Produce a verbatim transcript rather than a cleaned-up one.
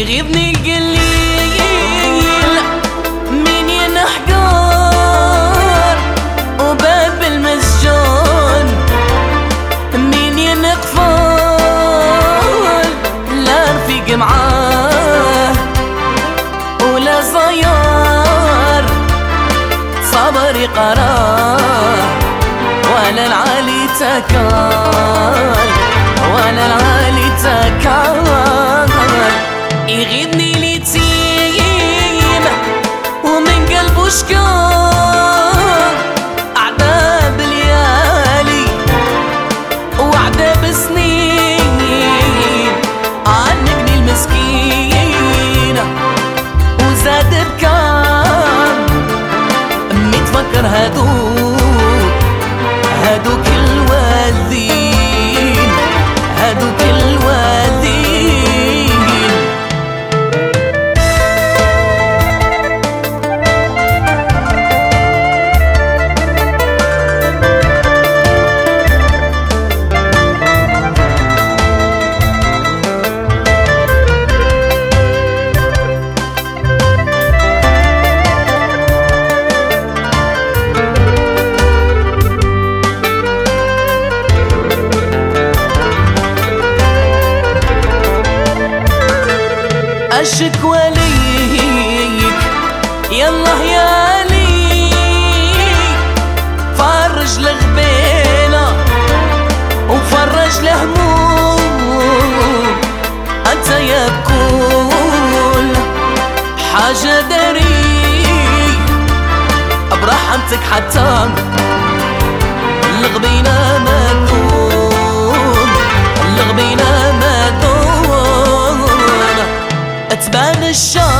يغيظني القليل من ينحقر وباب المسجون من ينقفل لا رفيق معاه ولا صيار صبري قراه ولا العالي تكال ولا العالي تكال يغيظني اليتيم ومن قلبه شكار عذاب ليالي وعذاب سنين عنقني المسكين وزاد بكام متفكر هادوك هادوك الوالدين هادوك الوالدين الشكوى ليك يلا يا لي فرج لغبينا وفرج لهموم انت يا بكل حاجة داري برحمتك حتى لغبينا ما دون لغبينا ما دون تبان الشام